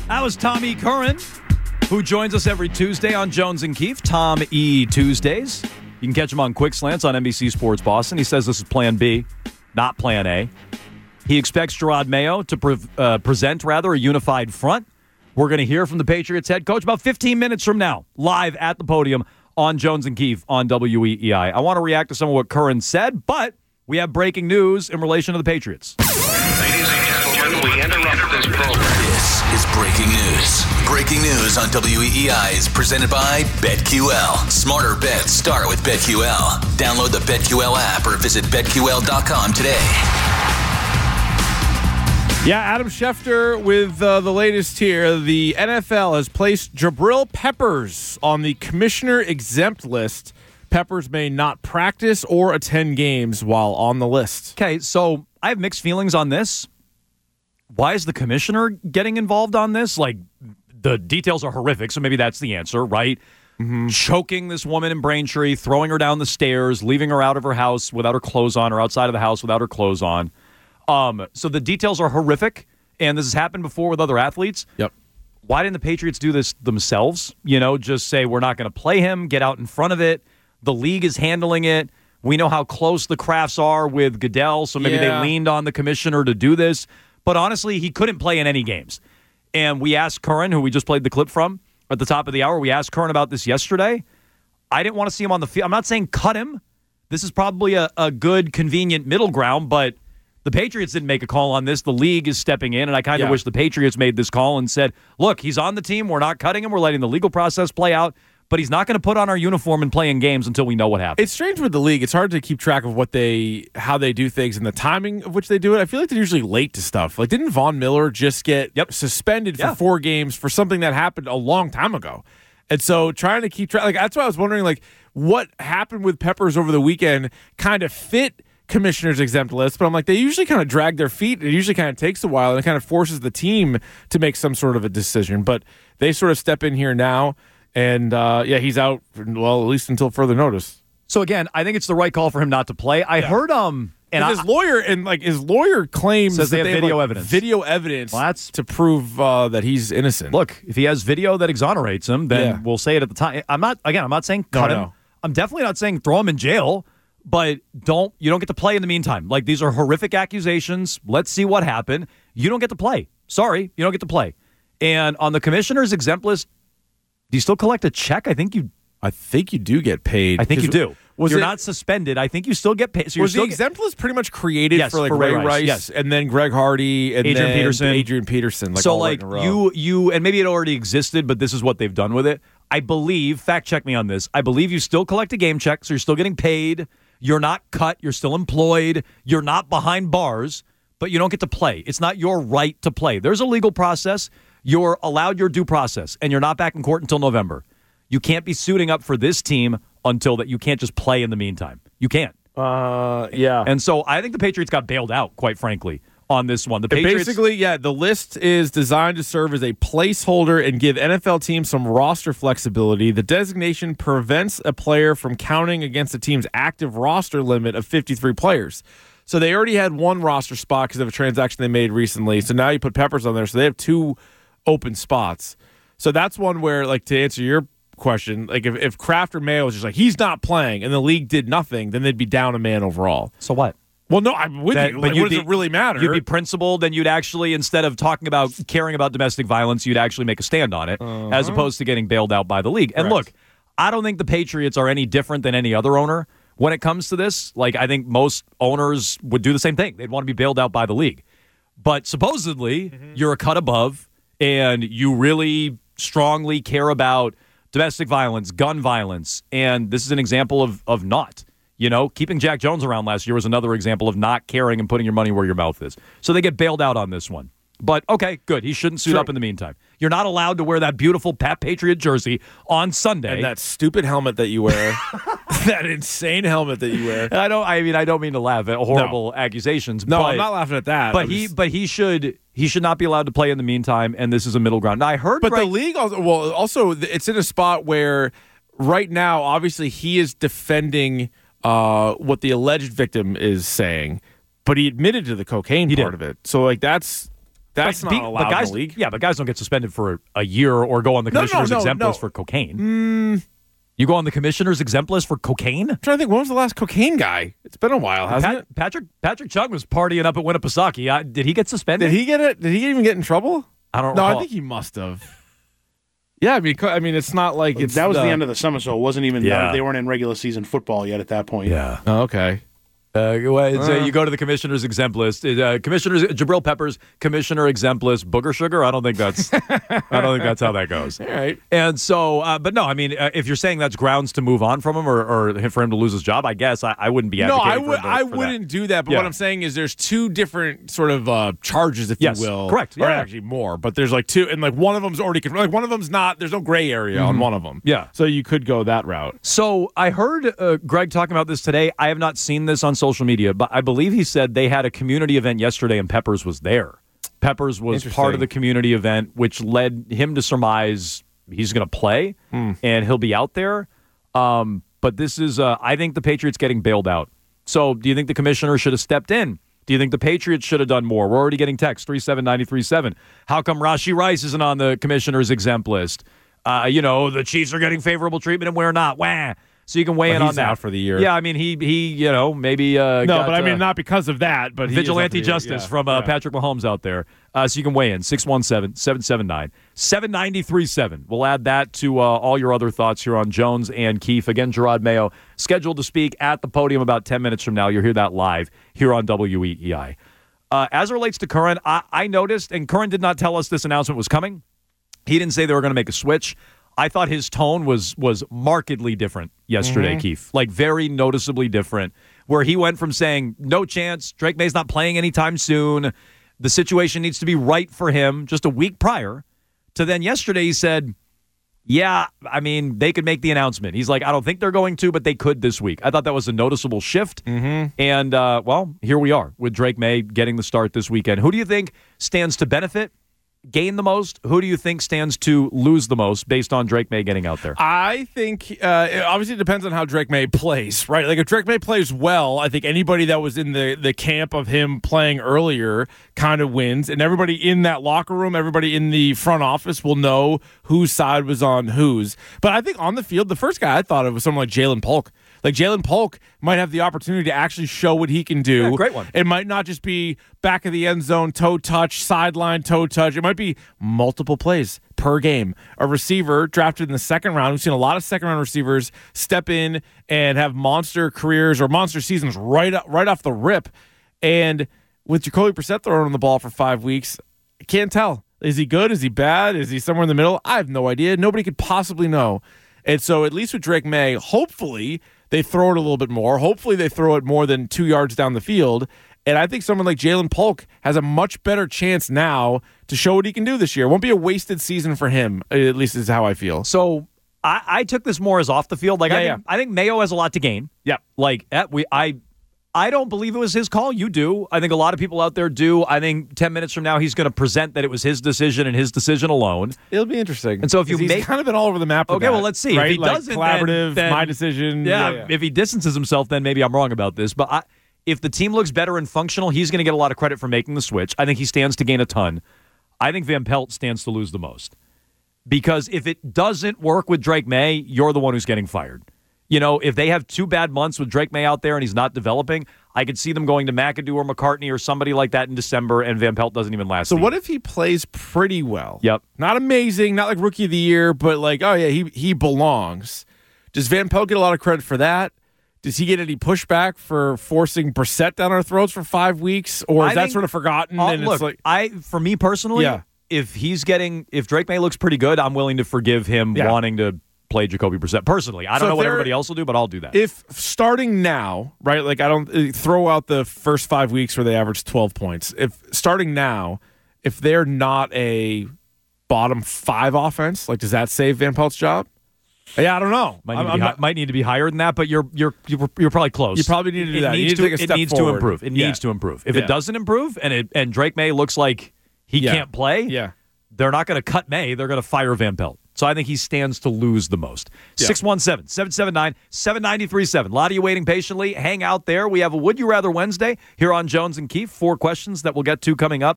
That was Tom E. Curran, who joins us every Tuesday on Jones and Keefe. Tom E. Tuesdays. You can catch him on Quick Slants on NBC Sports Boston. He says this is Plan B, not Plan A. He expects Jerod Mayo to present a unified front. We're going to hear from the Patriots head coach about 15 minutes from now, live at the podium on Jones and Keefe on WEEI. I want to react to some of what Curran said, but we have breaking news in relation to the Patriots. Ladies and gentlemen, we interrupt this program. This is breaking news. Breaking news on WEEI is presented by BetQL. Smarter bets start with BetQL. Download the BetQL app or visit BetQL.com today. Yeah, Adam Schefter with the latest here. The NFL has placed Jabril Peppers on the commissioner exempt list. Peppers may not practice or attend games while on the list. Okay, so I have mixed feelings on this. Why is the commissioner getting involved on this? Like, the details are horrific, so maybe that's the answer, right? Mm-hmm. Choking this woman in Braintree, throwing her down the stairs, leaving her out of her house without her clothes on, or outside of the house without her clothes on. So the details are horrific, and this has happened before with other athletes. Yep. Why didn't the Patriots do this themselves? Just say, we're not going to play him, get out in front of it. The league is handling it. We know how close the Crafts are with Goodell, so maybe they leaned on the commissioner to do this. But honestly, he couldn't play in any games. And we asked Curran, who we just played the clip from at the top of the hour, we asked Curran about this yesterday. I didn't want to see him on the field. I'm not saying cut him. This is probably a good, convenient middle ground, but the Patriots didn't make a call on this. The league is stepping in, and I kind of wish the Patriots made this call and said, look, he's on the team. We're not cutting him. We're letting the legal process play out. But he's not going to put on our uniform and play in games until we know what happens. It's strange with the league. It's hard to keep track of how they do things and the timing of which they do it. I feel like they're usually late to stuff. Like, didn't Von Miller just get suspended for 4 games for something that happened a long time ago? And so trying to keep track, that's why I was wondering, what happened with Peppers over the weekend kind of fit commissioner's exempt list, but I'm like, they usually kind of drag their feet. It usually kind of takes a while, and it kind of forces the team to make some sort of a decision. But they sort of step in here now. And, he's out, at least until further notice. So, again, I think it's the right call for him not to play. I heard and his lawyer claims says that they have video evidence. Video evidence to prove that he's innocent. Look, if he has video that exonerates him, then we'll say it at the time. I'm not saying cut him. I'm definitely not saying throw him in jail, but you don't get to play in the meantime. Like, these are horrific accusations. Let's see what happened. You don't get to play. Sorry, you don't get to play. And on the commissioner's exempt list, do you still collect a check? I think you do get paid. I think you do. You're not suspended. I think you still get paid. So was the exempt list pretty much created for Ray Rice and then Greg Hardy and Adrian Peterson. So you and maybe it already existed, but this is what they've done with it. I believe, fact check me on this, I believe you still collect a game check, so you're still getting paid. You're not cut. You're still employed. You're not behind bars, but you don't get to play. It's not your right to play. There's a legal process. You're allowed your due process, and you're not back in court until November. You can't be suiting up for this team until that. You can't just play in the meantime. You can't. And so I think the Patriots got bailed out, quite frankly, on this one. The list is designed to serve as a placeholder and give NFL teams some roster flexibility. The designation prevents a player from counting against the team's active roster limit of 53 players. So they already had one roster spot because of a transaction they made recently. So now you put Peppers on there. So they have 2 open spots. So that's one where, to answer your question, if Kraft or Mayo was just he's not playing and the league did nothing, then they'd be down a man overall. So what? Well, no, I'm with you. But what does it really matter? You'd be principled, and you'd actually, instead of caring about domestic violence, you'd actually make a stand on it, as opposed to getting bailed out by the league. And look, I don't think the Patriots are any different than any other owner when it comes to this. I think most owners would do the same thing. They'd want to be bailed out by the league. But supposedly, you're a cut above, and you really strongly care about domestic violence, gun violence, and this is an example of not. Keeping Jack Jones around last year was another example of not caring and putting your money where your mouth is. So they get bailed out on this one. But, okay, good. He shouldn't suit up in the meantime. You're not allowed to wear that beautiful Pat Patriot jersey on Sunday. And that stupid helmet that you wear. That insane helmet that you wear. I don't mean to laugh at horrible accusations. No, I'm not laughing at that. But he should not be allowed to play in the meantime, and this is a middle ground. Now, I heard the league also it's in a spot where right now, obviously, he is defending what the alleged victim is saying, but he admitted to the cocaine part of it. So, that's That's not allowed but guys, in the league. Yeah, but guys don't get suspended for a year or go on the commissioner's exempt list for cocaine. You go on the commissioner's exempt list for cocaine? I'm trying to think, when was the last cocaine guy? It's been a while, hasn't it? Patrick Chung was partying up at Winnipesaukee. Did he get suspended? Did he get it? Did he even get in trouble? I don't know. recall. I think he must have. Yeah, I mean, it's not like it's that was the end of the summer, so it wasn't even. Yeah. They weren't in regular season football yet at that point. Yeah. Oh, okay. So you go to the commissioner's exempt list. Commissioner's Jabril Peppers, commissioner exempt list. Booger Sugar. I don't think that's how that goes. All right. And so, but no, I mean, if you're saying that's grounds to move on from him or for him to lose his job, I guess I wouldn't be advocating. No, I wouldn't do that. But what I'm saying is, there's two different sort of charges, if you will. Correct. Or actually more, but there's like two, and like one of them's already confirmed. Like one of them's not. There's no gray area on one of them. Yeah. So you could go that route. So I heard Greg talking about this today. I have not seen this on social media, but I believe he said they had a community event yesterday and Peppers was there. Peppers was part of the community event, which led him to surmise he's going to play and he'll be out there. But this is, I think the Patriots getting bailed out. So do you think the commissioner should have stepped in? Do you think the Patriots should have done more? We're already getting texts, 37937. How come Rashee Rice isn't on the commissioner's exempt list? The Chiefs are getting favorable treatment and we're not. Wah. So you can weigh in on that out for the year. Yeah, I mean he maybe no, but I mean not because of that, but vigilante justice from Patrick Mahomes out there. So you can weigh in 617-779-7937. We'll add that to all your other thoughts here on Jones and Keefe. Again, Gerard Mayo scheduled to speak at the podium about 10 minutes from now. You'll hear that live here on WEEI. As it relates to Curran, I noticed, and Curran did not tell us this announcement was coming. He didn't say they were going to make a switch. I thought his tone was markedly different yesterday, Keefe. Like, very noticeably different, where he went from saying, no chance, Drake May's not playing anytime soon, the situation needs to be right for him just a week prior, to then yesterday he said, yeah, I mean, they could make the announcement. He's like, I don't think they're going to, but they could this week. I thought that was a noticeable shift. And, here we are with Drake May getting the start this weekend. Who do you think stands to benefit, gain the most? Who do you think stands to lose the most based on Drake May getting out there? I think it obviously depends on how Drake May plays, right? Like if Drake May plays well, I think anybody that was in the camp of him playing earlier kind of wins, and everybody in that locker room, everybody in the front office will know whose side was on whose. But I think on the field, the first guy I thought of was someone like Jalen Polk. Like Jalen Polk might have the opportunity to actually show what he can do. Yeah, great one. It might not just be back of the end zone, toe touch, sideline, toe touch. It might be multiple plays per game. A receiver drafted in the second round. We've seen a lot of second-round receivers step in and have monster careers or monster seasons right off the rip. And with Jacoby Brissett throwing the ball for 5 weeks, I can't tell. Is he good? Is he bad? Is he somewhere in the middle? I have no idea. Nobody could possibly know. And so at least with Drake May, hopefully they throw it a little bit more. Hopefully they throw it more than 2 yards down the field. And I think someone like Jalen Polk has a much better chance now to show what he can do this year. It won't be a wasted season for him, at least is how I feel. So I took this more as off the field. Like I think Mayo has a lot to gain. Yeah. Like I don't believe it was his call. You do. I think a lot of people out there do. I think 10 minutes from now he's going to present that it was his decision and his decision alone. It'll be interesting. And so if he's kind of been all over the map. Okay, well, let's see. Right? If he doesn't, collaborative, then my decision. Yeah, if he distances himself, then maybe I'm wrong about this. But if the team looks better and functional, he's going to get a lot of credit for making the switch. I think he stands to gain a ton. I think Van Pelt stands to lose the most. Because if it doesn't work with Drake May, you're the one who's getting fired. You know, if they have 2 bad months with Drake May out there and he's not developing, I could see them going to McAdoo or McCartney or somebody like that in December, and Van Pelt doesn't even last. So what if he plays pretty well? Yep. Not amazing, not like Rookie of the Year, but like, oh yeah, he belongs. Does Van Pelt get a lot of credit for that? Does he get any pushback for forcing Brissett down our throats for 5 weeks? Or is that sort of forgotten? And look, it's like, for me personally, if Drake May looks pretty good, I'm willing to forgive him wanting to play Jacoby Brissett. Personally, I don't know what everybody else will do, but I'll do that. If starting now, right, like I don't throw out the first 5 weeks where they averaged 12 points. If starting now, if they're not a bottom 5 offense, like does that save Van Pelt's job? Yeah, I don't know. Might need to be higher than that, but you're probably close. You probably need to do that. You need to take a step forward. To improve. It needs to improve. If it doesn't improve and Drake May looks like he can't play, they're not going to cut May. They're going to fire Van Pelt. So I think he stands to lose the most. 617-779-7937. A lot of you waiting patiently. Hang out there. We have a Would You Rather Wednesday here on Jones and Keefe. 4 questions that we'll get to coming up.